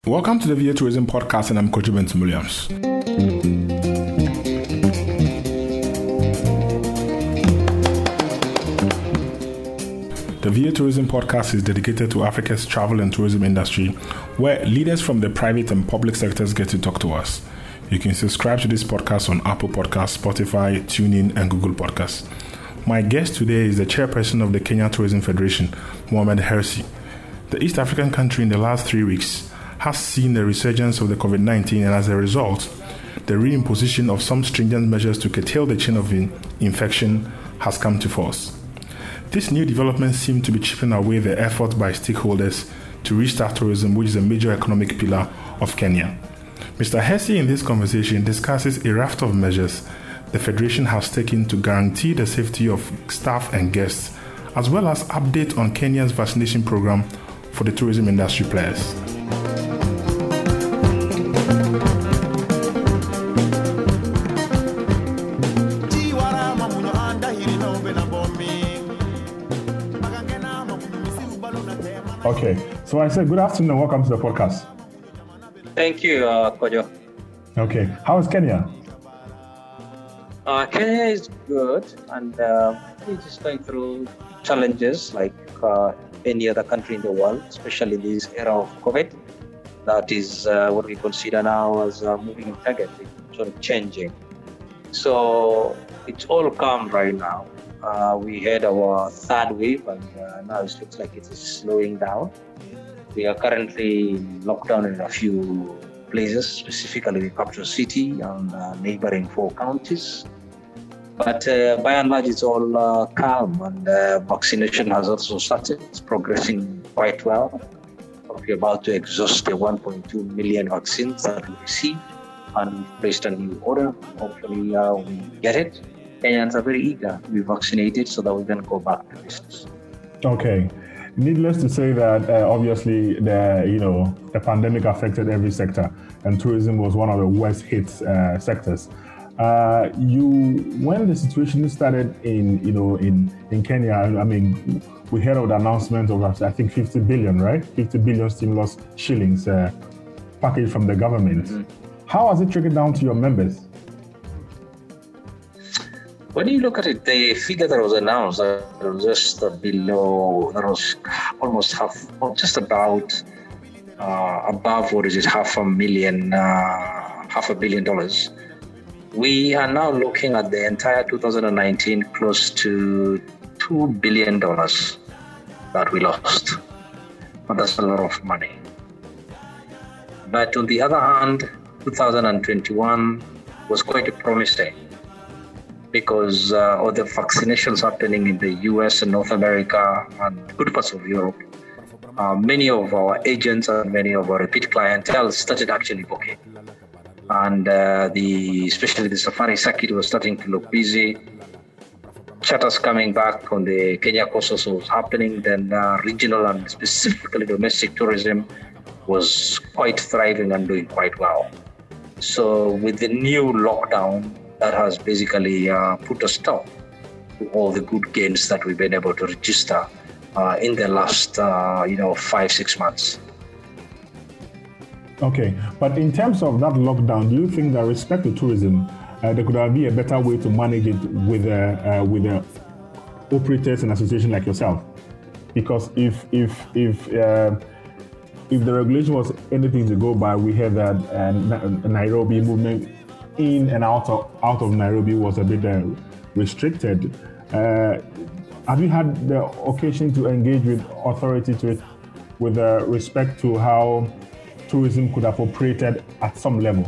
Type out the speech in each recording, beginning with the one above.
Welcome to the VA Tourism Podcast, and I'm Coach Benson Williams. The VA Tourism Podcast is dedicated to Africa's travel and tourism industry, where leaders from the private and public sectors get to talk to us. You can subscribe to this podcast on Apple Podcasts, Spotify, TuneIn, and Google Podcasts. My guest today is the chairperson of the Kenya Tourism Federation, Mohamed Hersey. The East African country in the last 3 weeks has seen the resurgence of the COVID-19, and as a result, the reimposition of some stringent measures to curtail the chain of infection has come to force. This new development seems to be chipping away the effort by stakeholders to restart tourism, which is a major economic pillar of Kenya. Mr. Hersey in this conversation discusses a raft of measures the Federation has taken to guarantee the safety of staff and guests, as well as update on Kenya's vaccination program for the tourism industry players. Okay, so I said good afternoon and welcome to the podcast. Thank you, Kojo. Okay, how is Kenya? Kenya is good, and we're just going through challenges like any other country in the world, especially in this era of COVID. That is what we consider now as a moving target, sort of changing. So it's all calm right now. We had our third wave, and now it looks like it is slowing down. We are currently locked down in a few places, specifically the capital city and neighboring 4 counties. But by and large, it's all calm, and vaccination has also started. It's progressing quite well. We're about to exhaust the 1.2 million vaccines that we received, and we've placed a new order. Hopefully, we get it. Kenyans are very eager to be vaccinated so that we can go back to business. Okay. Needless to say that obviously the pandemic affected every sector, and tourism was one of the worst hit sectors. When the situation started in Kenya, I mean, we heard of the announcement of I think 50 billion, right? 50 billion stimulus shillings package from the government. Mm-hmm. How has it trickled down to your members? When you look at it, the figure that was announced was just below, that was almost half, or just about above, $500 million. We are now looking at the entire 2019 close to $2 billion that we lost. And that's a lot of money. But on the other hand, 2021 was quite promising, because of the vaccinations happening in the US and North America and good parts of Europe. Many of our agents and many of our repeat clientele started actually booking. And especially the safari circuit was starting to look busy. Charters coming back on the Kenya coast also was happening. Then regional and specifically domestic tourism was quite thriving and doing quite well. So with the new lockdown, that has basically put a stop to all the good gains that we've been able to register in the last 5-6 months. Okay, but in terms of that lockdown, do you think that respect to tourism, there could be a better way to manage it with operators and associations like yourself? Because if the regulation was anything to go by, we heard that Nairobi movement in and out of Nairobi was a bit restricted. Have you had the occasion to engage with authority with respect to how tourism could have operated at some level?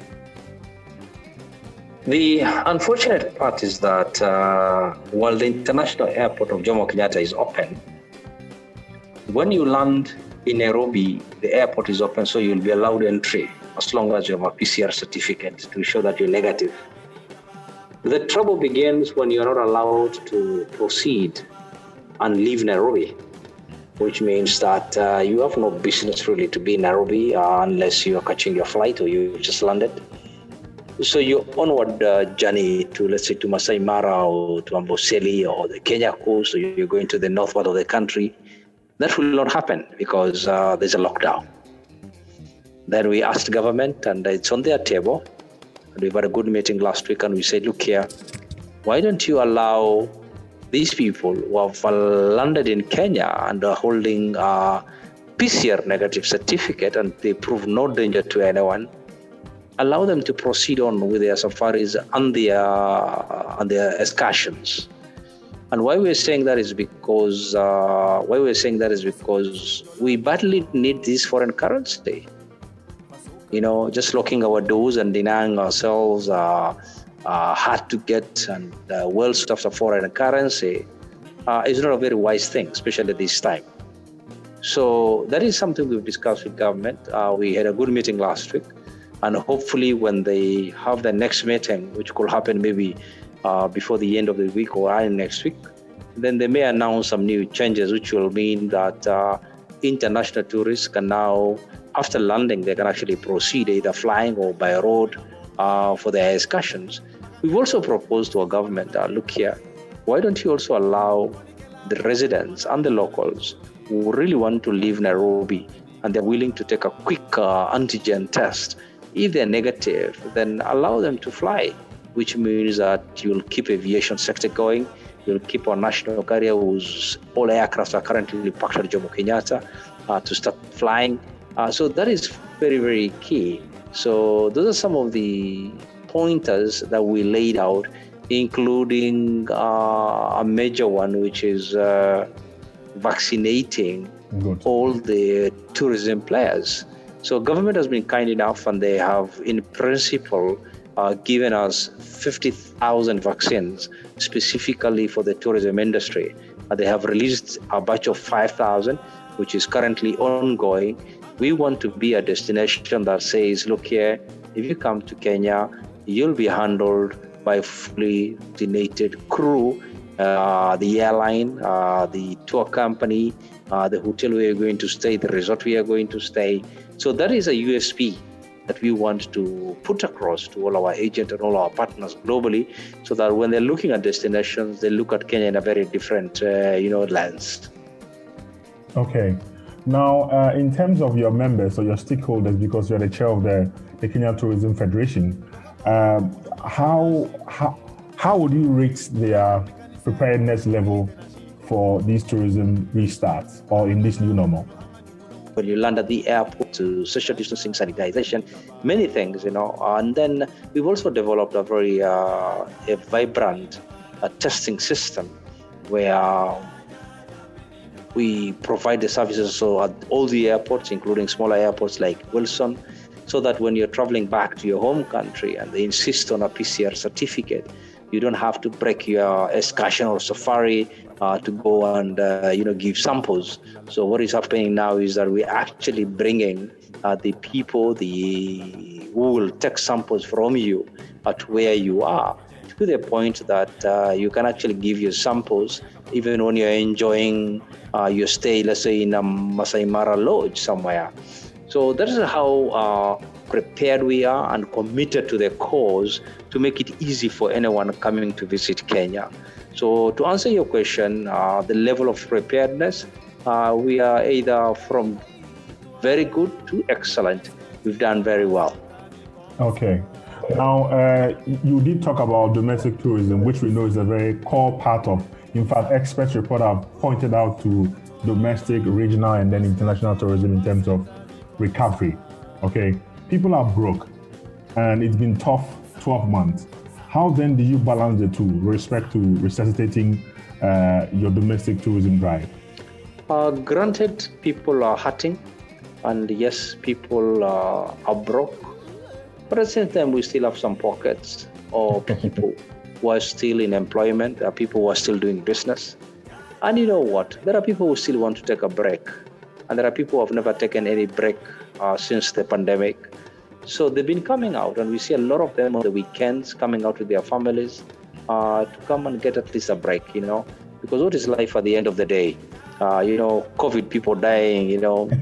The unfortunate part is that while the international airport of Jomo Kenyatta is open, when you land in Nairobi, the airport is open, so you'll be allowed entry as long as you have a PCR certificate to show that you're negative. The trouble begins when you're not allowed to proceed and leave Nairobi, which means that you have no business really to be in Nairobi unless you are catching your flight or you just landed. So your onward journey to, let's say, to Masai Mara or to Amboseli or the Kenya coast, or you're going to the north part of the country, that will not happen because there's a lockdown. Then we asked government, and it's on their table. And we've had a good meeting last week, and we said, look here, why don't you allow these people who have landed in Kenya and are holding a PCR negative certificate and they prove no danger to anyone, allow them to proceed on with their safaris and their excursions. And why we're saying that is because we badly need this foreign currency. Just locking our doors and denying ourselves hard to get and well-stuffed foreign currency is not a very wise thing, especially this time. So that is something we've discussed with government. We had a good meeting last week, and hopefully when they have the next meeting, which could happen maybe before the end of the week or early next week, then they may announce some new changes, which will mean that international tourists can now, after landing, they can actually proceed either flying or by road for their excursions. We've also proposed to our government, look here, why don't you also allow the residents and the locals who really want to leave Nairobi and they're willing to take a quick antigen test. If they're negative, then allow them to fly, which means that you'll keep aviation sector going. You'll keep our national carrier, whose all aircraft are currently parked at Jomo Kenyatta, to start flying. So that is very, very key. So those are some of the pointers that we laid out, including a major one, which is vaccinating all the tourism players. So government has been kind enough, and they have, in principle, given us 50,000 vaccines specifically for the tourism industry. They have released a batch of 5,000, which is currently ongoing. We want to be a destination that says, look here, if you come to Kenya, you'll be handled by fully vaccinated crew, the airline, the tour company, the hotel we are going to stay, the resort we are going to stay. So that is a USP that we want to put across to all our agents and all our partners globally, so that when they're looking at destinations, they look at Kenya in a very different, lens. Okay. Now, in terms of your members or your stakeholders, because you're the chair of the Kenya Tourism Federation, how would you rate their preparedness level for these tourism restarts or in this new normal? When you land at the airport, to social distancing, sanitization, many things, and then we've also developed a very a vibrant testing system where we provide the services at all the airports, including smaller airports like Wilson, so that when you're traveling back to your home country and they insist on a PCR certificate, you don't have to break your excursion or safari to go and give samples. So what is happening now is that we're actually bringing the people who will take samples from you at where you are, to the point that you can actually give your samples even when you're enjoying your stay, let's say in a Masai Mara lodge somewhere. So that is how prepared we are and committed to the cause to make it easy for anyone coming to visit Kenya. So to answer your question, the level of preparedness, we are either from very good to excellent. We've done very well. Okay. Now, you did talk about domestic tourism, which we know is a very core part of, in fact, experts report have pointed out to domestic, regional, and then international tourism in terms of recovery. Okay. People are broke, and it's been tough 12 months. How then do you balance the two with respect to resuscitating your domestic tourism drive? Granted, people are hurting, and yes, people are broke. But at the same time, we still have some pockets of people who are still in employment. There are people who are still doing business. And you know what? There are people who still want to take a break. And there are people who have never taken any break since the pandemic. So they've been coming out, and we see a lot of them on the weekends coming out with their families to come and get at least a break, because what is life at the end of the day? COVID, people dying,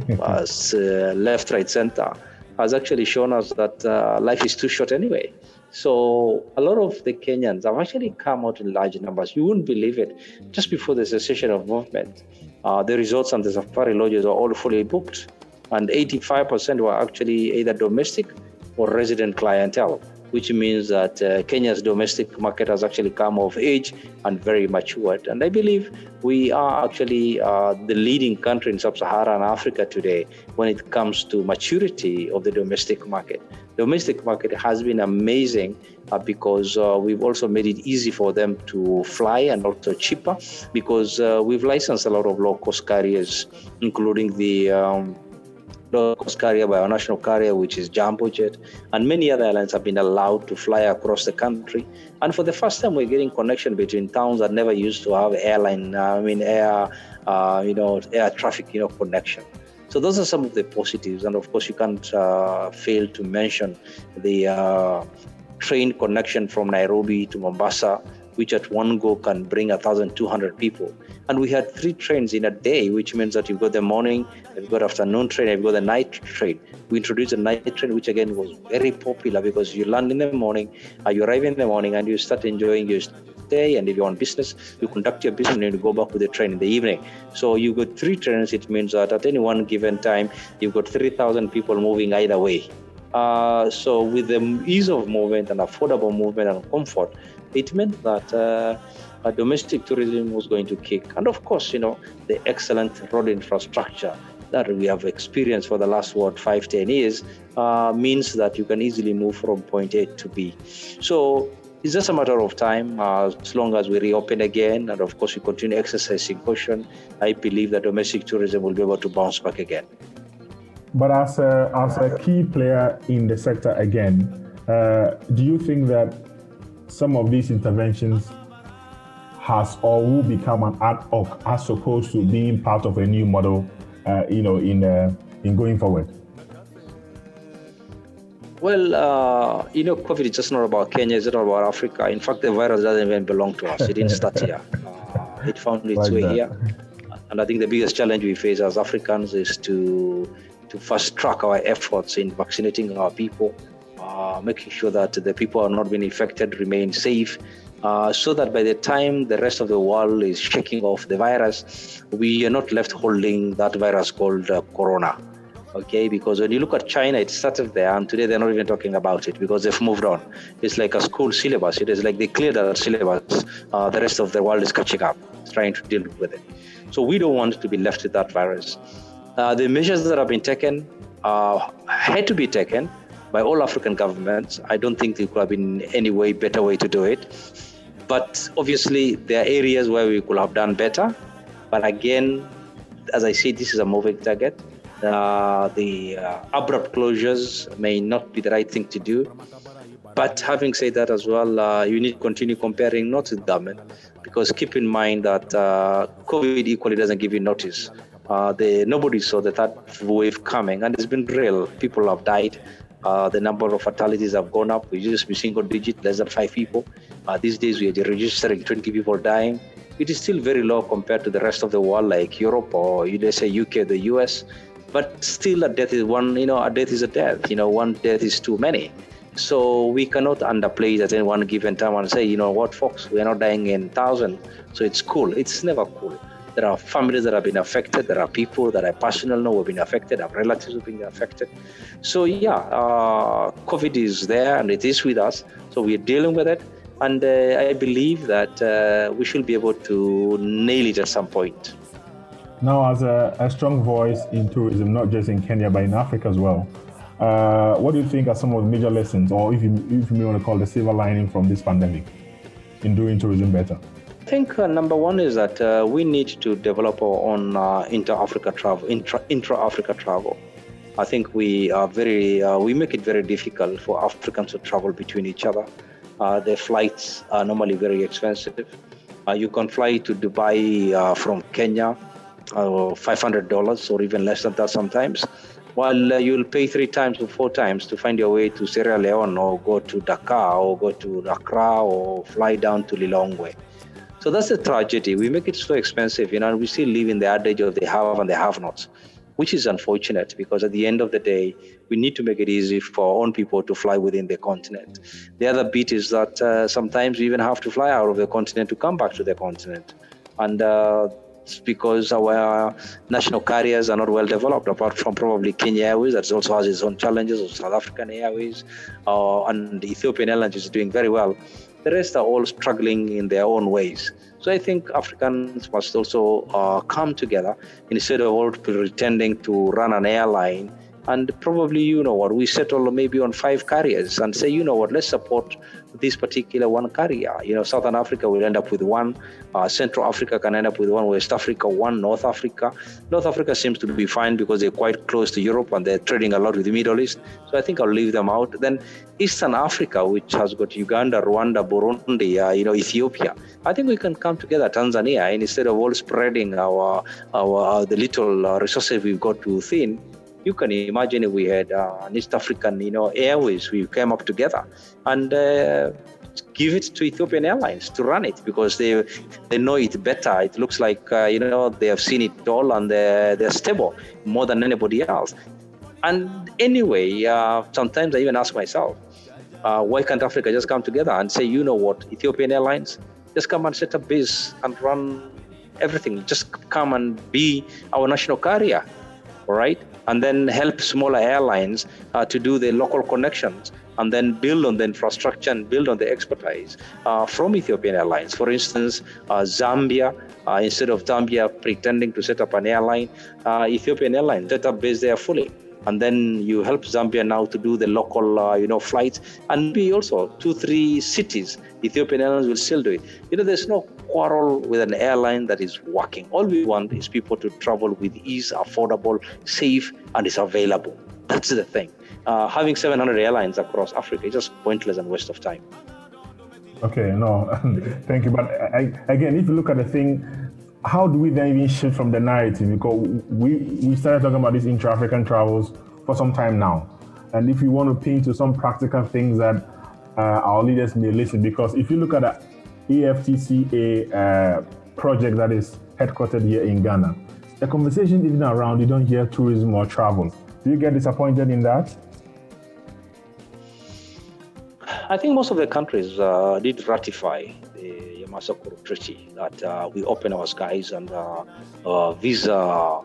left, right, center, has actually shown us that life is too short anyway. So a lot of the Kenyans have actually come out in large numbers. You wouldn't believe it. Just before the cessation of movement, the resorts and the safari lodges are all fully booked. and 85% were actually either domestic or resident clientele, which means that Kenya's domestic market has actually come of age and very matured. And I believe we are actually the leading country in sub-Saharan Africa today when it comes to maturity of the domestic market. Domestic market has been amazing because we've also made it easy for them to fly and also cheaper because we've licensed a lot of low-cost carriers, including the low-cost carrier by our national carrier, which is Jambo Jet, and many other airlines have been allowed to fly across the country. And for the first time, we're getting connection between towns that never used to have air traffic, connection. So those are some of the positives. And of course, you can't fail to mention the train connection from Nairobi to Mombasa, which at one go can bring 1,200 people. And we had 3 trains in a day, which means that you've got the morning, you've got afternoon train, you've got the night train. We introduced a night train, which again was very popular because you land in the morning, you arrive in the morning and you start enjoying your stay. And if you're on business, you conduct your business and you go back with the train in the evening. So you've got 3 trains. It means that at any one given time, you've got 3,000 people moving either way. So with the ease of movement and affordable movement and comfort, it meant that domestic tourism was going to kick. And of course, the excellent road infrastructure that we have experienced for the last, 5-10 years means that you can easily move from point A to B. So it's just a matter of time as long as we reopen again. And of course, we continue exercising caution. I believe that domestic tourism will be able to bounce back again. But as a key player in the sector again, do you think that some of these interventions has or will become an ad hoc as opposed to being part of a new model, in going forward? Well, COVID is just not about Kenya, it's not about Africa. In fact, the virus doesn't even belong to us. It didn't start here. It found its way here. And I think the biggest challenge we face as Africans is to fast track our efforts in vaccinating our people, making sure that the people who are not being infected remain safe, so that by the time the rest of the world is shaking off the virus, we are not left holding that virus called corona. Okay, because when you look at China, it started there, and today they're not even talking about it because they've moved on. It's like a school syllabus. It is like they cleared that syllabus. The rest of the world is catching up, trying to deal with it. So we don't want to be left with that virus. The measures that have been taken had to be taken by all African governments. I don't think there could have been any better way to do it. But obviously, there are areas where we could have done better. But again, as I said, this is a moving target. The abrupt closures may not be the right thing to do. But having said that as well, you need to continue comparing not with government, because keep in mind that COVID equally doesn't give you notice. Nobody saw the third wave coming, and it's been real. People have died. The number of fatalities have gone up. We used to be single digit, less than 5 people. These days, we are registering 20 people dying. It is still very low compared to the rest of the world, like Europe or USA, UK, the US. But still, a death is a death is a death. One death is too many. So we cannot underplay it at any one given time and say, what, folks, we are not dying in thousands, so it's cool. It's never cool. There are families that have been affected. There are people that I personally know who have been affected. I have relatives who have been affected. So COVID is there and it is with us. So we are dealing with it. And I believe that we should be able to nail it at some point. Now, as a strong voice in tourism, not just in Kenya, but in Africa as well, what do you think are some of the major lessons, or if you may want to call the silver lining from this pandemic in doing tourism better? I think number one is that we need to develop our own intra-Africa travel. I think we make it very difficult for Africans to travel between each other. The flights are normally very expensive. You can fly to Dubai from Kenya, $500 or even less than that sometimes, while you'll pay 3 times or 4 times to find your way to Sierra Leone or go to Dakar or go to Accra or fly down to Lilongwe. So that's the tragedy. We make it so expensive, and we still live in the adage of the have and the have-nots, which is unfortunate because at the end of the day, we need to make it easy for our own people to fly within the continent. The other bit is that sometimes we even have to fly out of the continent to come back to the continent. And It's because our national carriers are not well developed, apart from probably Kenya Airways, that also has its own challenges, or South African Airways, and Ethiopian Airlines is doing very well. The rest are all struggling in their own ways. So I think Africans must also come together instead of all pretending to run an airline. And probably, we settle maybe on 5 carriers and say, let's support this particular one carrier. Southern Africa will end up with 1. Central Africa can end up with 1. West Africa, 1. North Africa. North Africa seems to be fine because they're quite close to Europe and they're trading a lot with the Middle East. So I think I'll leave them out. Then Eastern Africa, which has got Uganda, Rwanda, Burundi, Ethiopia. I think we can come together, Tanzania, and instead of all spreading the little resources we've got too thin. You can imagine if we had an East African, airways, we came up together and give it to Ethiopian Airlines to run it because they know it better. It looks like, they have seen it all and they're stable more than anybody else. And anyway, sometimes I even ask myself, why can't Africa just come together and say, Ethiopian Airlines, just come and set up base and run everything. Just come and be our national carrier, all right? And then help smaller airlines to do the local connections and then build on the infrastructure and build on the expertise from Ethiopian Airlines. For instance, Zambia, instead of Zambia pretending to set up an airline, Ethiopian Airlines set up base there fully. And then you help Zambia now to do the local, flights, and maybe also 2-3 cities. Ethiopian Airlines will still do it. There's no quarrel with an airline that is working. All we want is people to travel with ease, affordable, safe, and is available. That's the thing. Having 700 airlines across Africa is just pointless and waste of time. Okay, no, thank you. But again, if you look at the thing, how do we then even shift from the narrative? Because we started talking about these intra-African travels for some time now. And if we want to paint to some practical things that our leaders may listen, because if you look at the AFTCA project that is headquartered here in Ghana, the conversation even around, you don't hear tourism or travel. Do you get disappointed in that? I think most of the countries did ratify the Yamoussoukro Treaty that we open our skies and visa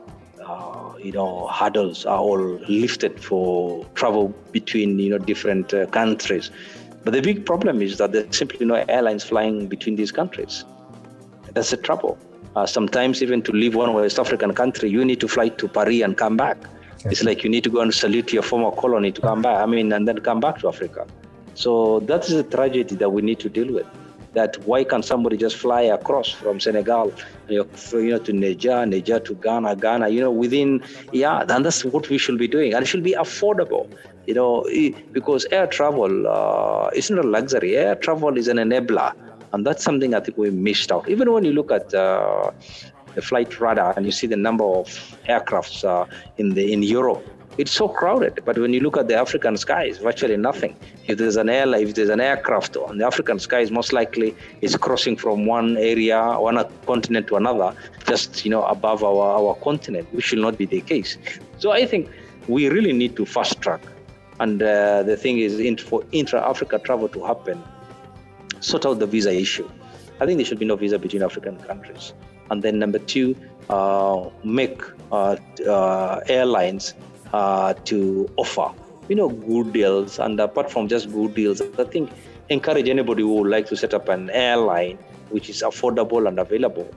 hurdles are all lifted for travel between different countries. But the big problem is that there's simply no airlines flying between these countries. That's the trouble. Sometimes even to leave one West African country, you need to fly to Paris and come back. Okay. It's like you need to go and salute your former colony to come back. and then come back to Africa. So that is a tragedy that we need to deal with. That why can't somebody just fly across from Senegal, to Niger to Ghana, within, and that's what we should be doing. And it should be affordable, because air travel is not a luxury. Air travel is an enabler. And that's something I think we missed out. Even when you look at the flight radar and you see the number of aircrafts in Europe, it's so crowded. But when you look at the African skies, virtually nothing. If there's an aircraft on the African skies, most likely it's crossing from one area, one continent to another, just above our continent, which should not be the case. So I think we really need to fast track. And the thing is, for intra-Africa travel to happen, sort out the visa issue. I think there should be no visa between African countries. And then number 2, make airlines to offer, good deals. And apart from just good deals, I think encourage anybody who would like to set up an airline which is affordable and available.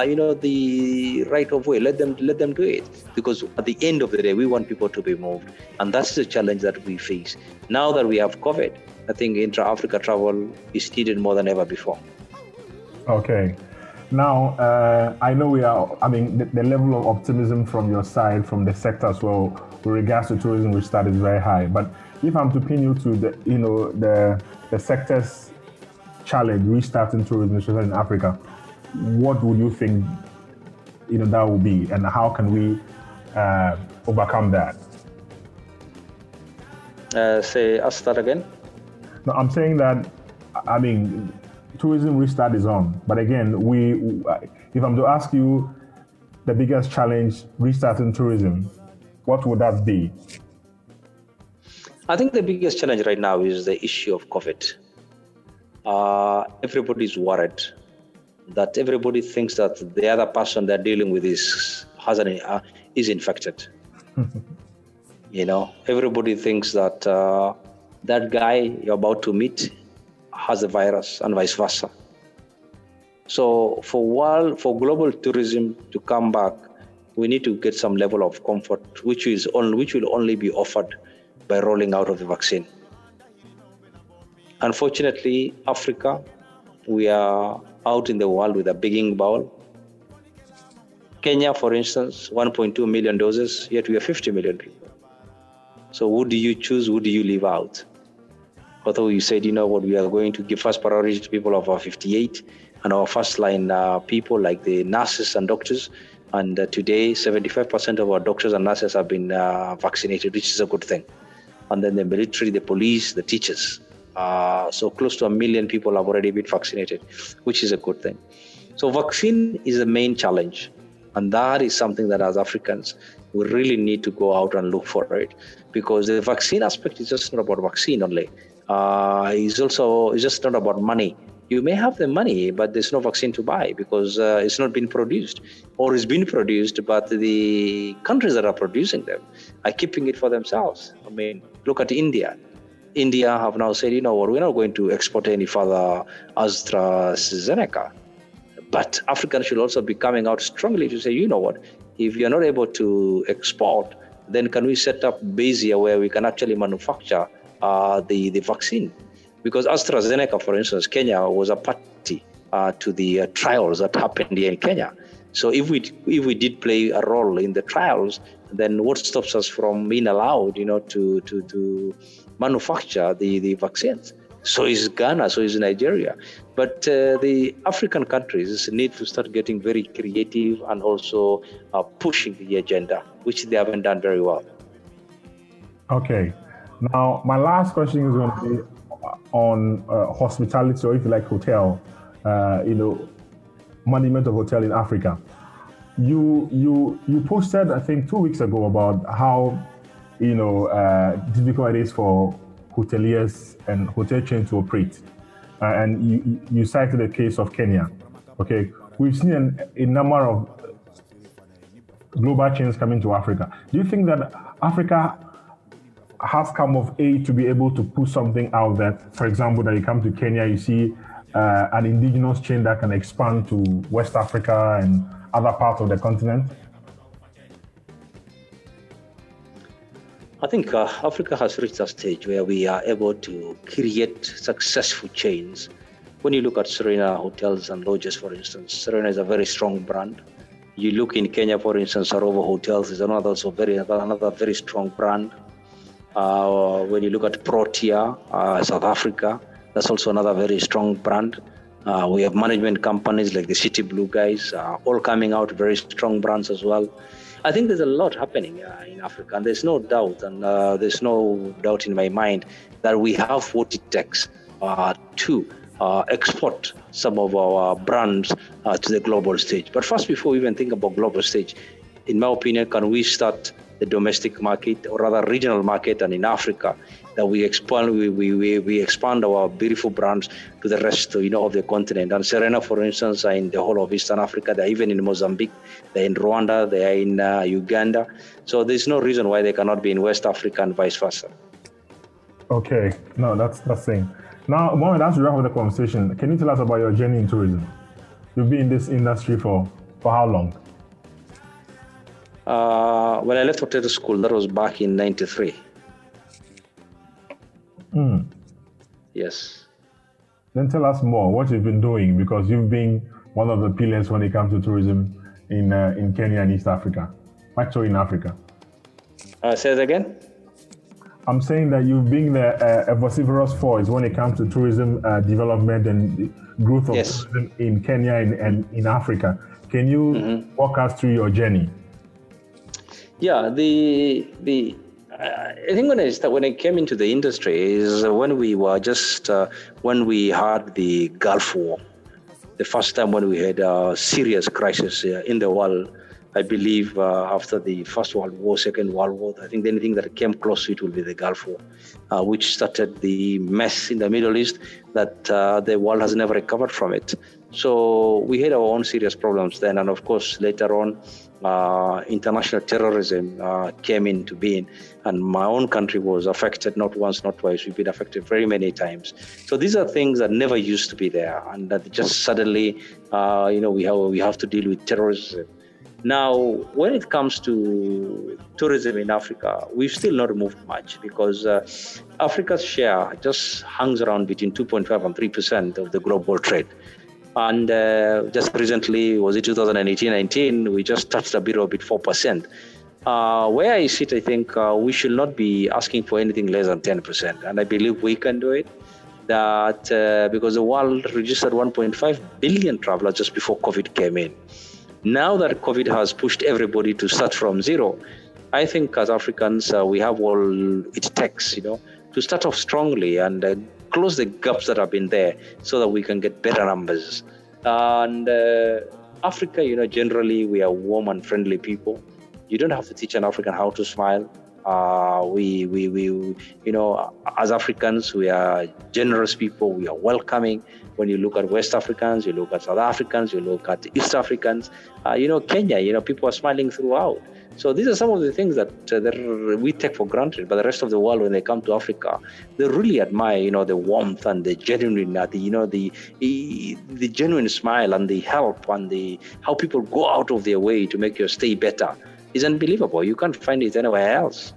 The right of way, let them do it. Because at the end of the day, we want people to be moved. And that's the challenge that we face. Now that we have COVID, I think intra-Africa travel is needed more than ever before. Okay. Now, I know the level of optimism from your side, from the sector as well, with regards to tourism restart is very high. But if I'm to pin you to the sector's challenge, restarting tourism, especially in Africa, what would you think, that will be, and how can we overcome that? Ask that again. No, I'm saying that, tourism restart is on. But again, if I'm to ask you the biggest challenge restarting tourism, what would that be? I think the biggest challenge right now is the issue of COVID. Everybody's worried that everybody thinks that the other person they're dealing with is infected. Everybody thinks that that guy you're about to meet has the virus and vice versa. So for global tourism to come back, we need to get some level of comfort, which will only be offered by rolling out of the vaccine. Unfortunately, Africa, we are out in the world with a begging bowl. Kenya, for instance, 1.2 million doses, yet we are 50 million people. So who do you choose? Who do you leave out? Although you said, we are going to give first priority to people of our 58 and our first line people like the nurses and doctors. And today, 75% of our doctors and nurses have been vaccinated, which is a good thing. And then the military, the police, the teachers. So close to 1 million people have already been vaccinated, which is a good thing. So vaccine is the main challenge. And that is something that as Africans, we really need to go out and look for it, because the vaccine aspect is just not about vaccine only. It's just not about money. You may have the money, but there's no vaccine to buy because it's not been produced, or it's been produced, but the countries that are producing them are keeping it for themselves. I mean, look at India. India have now said, we're not going to export any further AstraZeneca. But Africans should also be coming out strongly to say, if you're not able to export, then can we set up base here where we can actually manufacture the vaccine? Because AstraZeneca, for instance, Kenya was a party to the trials that happened here in Kenya. So if we did play a role in the trials, then what stops us from being allowed, to manufacture the vaccines? So is Ghana, so is Nigeria. But the African countries need to start getting very creative and also pushing the agenda, which they haven't done very well. Okay. Now, my last question is going to be on hospitality, or if you like, hotel, management of hotel in Africa. You posted, I think, 2 weeks ago about how, difficult it is for hoteliers and hotel chains to operate. And you cited the case of Kenya. Okay, we've seen a number of global chains coming to Africa. Do you think that Africa has come of age to be able to put something out there? For example, that you come to Kenya, you see an indigenous chain that can expand to West Africa and other parts of the continent? I think Africa has reached a stage where we are able to create successful chains. When you look at Serena Hotels and Lodges, for instance, Serena is a very strong brand. You look in Kenya, for instance, Sarovo Hotels is another very strong brand. When you look at Protea, South Africa, that's also another very strong brand. We have management companies like the City Blue guys, all coming out very strong brands as well. I think there's a lot happening in Africa, and there's no doubt in my mind that we have what it takes to export some of our brands to the global stage. But first, before we even think about global stage, in my opinion, can we start the domestic market, or rather regional market, and in Africa, that we expand our beautiful brands to the rest of the continent. And Serena, for instance, are in the whole of Eastern Africa. They're even in Mozambique, they're in Rwanda, they're in Uganda. So there's no reason why they cannot be in West Africa and vice versa. Okay, no, that's thing. Now, Mohamed, as we wrap up the conversation, can you tell us about your journey in tourism? You've been in this industry for how long? When I left hotel school, that was back in 93. Yes. Then tell us more what you've been doing, because you've been one of the pillars when it comes to tourism in Kenya and East Africa, actually in Africa. Say it again? I'm saying that you've been a vociferous force when it comes to tourism development and the growth of tourism in Kenya and in Africa. Can you walk us through your journey? Yeah, I think when I came into the industry is when we had the Gulf War, the first time when we had a serious crisis in the world. I believe after the First World War, Second World War, I think the only thing that came close to it will be the Gulf War, which started the mess in the Middle East that the world has never recovered from it. So we had our own serious problems then. And of course, later on, international terrorism came into being. And my own country was affected not once, not twice. We've been affected very many times. So these are things that never used to be there. And that just suddenly, we have to deal with terrorism. Now, when it comes to tourism in Africa, we've still not moved much because Africa's share just hangs around between 2.5 and 3% of the global trade. And just recently, was it 2018-19, we just touched a bit 4%. Where I sit, I think we should not be asking for anything less than 10%. And I believe we can do it. That because the world registered 1.5 billion travelers just before COVID came in. Now that COVID has pushed everybody to start from zero, I think as Africans, we have all it takes, to start off strongly and close the gaps that have been there so that we can get better numbers. And Africa, generally, we are warm and friendly people. You don't have to teach an African how to smile. As Africans, we are generous people. We are welcoming. When you look at West Africans, you look at South Africans, you look at East Africans, Kenya, people are smiling throughout. So these are some of the things that we take for granted. But the rest of the world, when they come to Africa, they really admire, the warmth and the genuine, the genuine smile and the help and how people go out of their way to make your stay better. Is unbelievable. You can't find it anywhere else.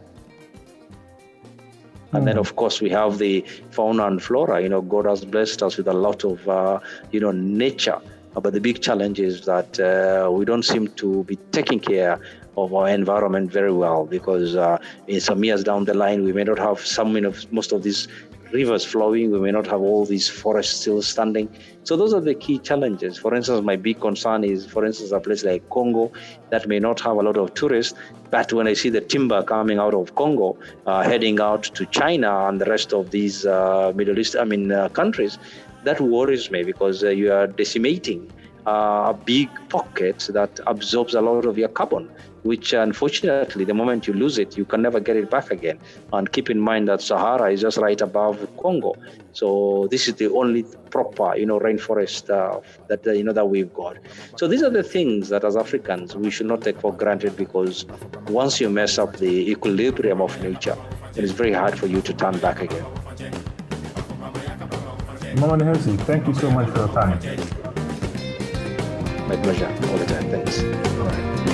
And then, of course, we have the fauna and flora. God has blessed us with a lot of, nature. But the big challenge is that we don't seem to be taking care of our environment very well because in some years down the line, we may not have most of these rivers flowing. We may not have all these forests still standing. So those are the key challenges. For instance, my big concern is, a place like Congo that may not have a lot of tourists. But when I see the timber coming out of Congo, heading out to China and the rest of these Middle East, countries, that worries me because you are decimating a big pocket that absorbs a lot of your carbon, which unfortunately, the moment you lose it, you can never get it back again. And keep in mind that Sahara is just right above Congo. So this is the only proper, rainforest that we've got. So these are the things that as Africans, we should not take for granted because once you mess up the equilibrium of nature, it is very hard for you to turn back again. Mamman Hersi, thank you so much for your time. My pleasure, all the time. Thanks. All right.